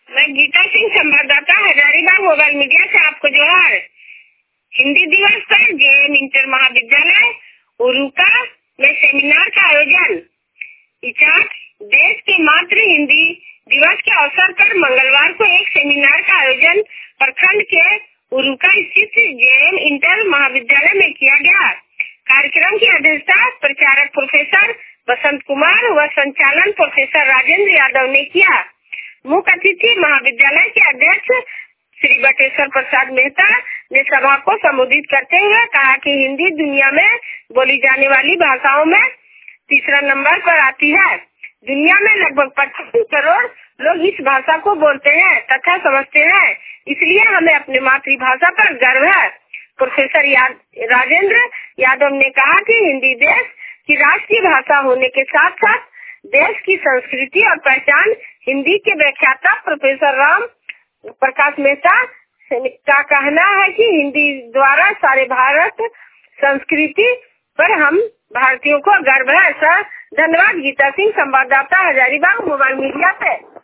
मैं गीता सिंह, संवाददाता, Hazaribagh mobile media से आपको जोहार। हिंदी दिवस पर जेएम इंटर महाविद्यालय उरुका में सेमिनार का आयोजन। देश के मातृ हिंदी दिवस के अवसर पर मंगलवार को एक सेमिनार का आयोजन प्रखंड के उरुका स्थित जेएम इंटर महाविद्यालय में किया गया। कार्यक्रम की अध्यक्षता प्रचारक प्रोफेसर बसंत कुमार व संचालन प्रोफेसर राजेंद्र यादव ने किया। मुख्य अतिथि महाविद्यालय के अध्यक्ष श्री बटेश्वर प्रसाद मेहता ने सभा को संबोधित करते हुए कहा कि हिंदी दुनिया में बोली जाने वाली भाषाओं में तीसरा नंबर पर आती है। दुनिया में लगभग 25 करोड़ लोग इस भाषा को बोलते हैं तथा समझते हैं, इसलिए हमें अपनी मातृभाषा पर गर्व है। प्रोफेसर राजेंद्र यादव ने कहा कि हिंदी देश की राष्ट्रीय भाषा होने के साथ साथ देश की संस्कृति और पहचान। हिंदी के व्याख्याता प्रोफेसर राम प्रकाश मेहता का कहना है कि हिंदी द्वारा सारे भारत संस्कृति पर हम भारतीयों को गर्व है। सर, धन्यवाद। गीता सिंह, संवाददाता, हजारीबाग मोबाइल मीडिया से।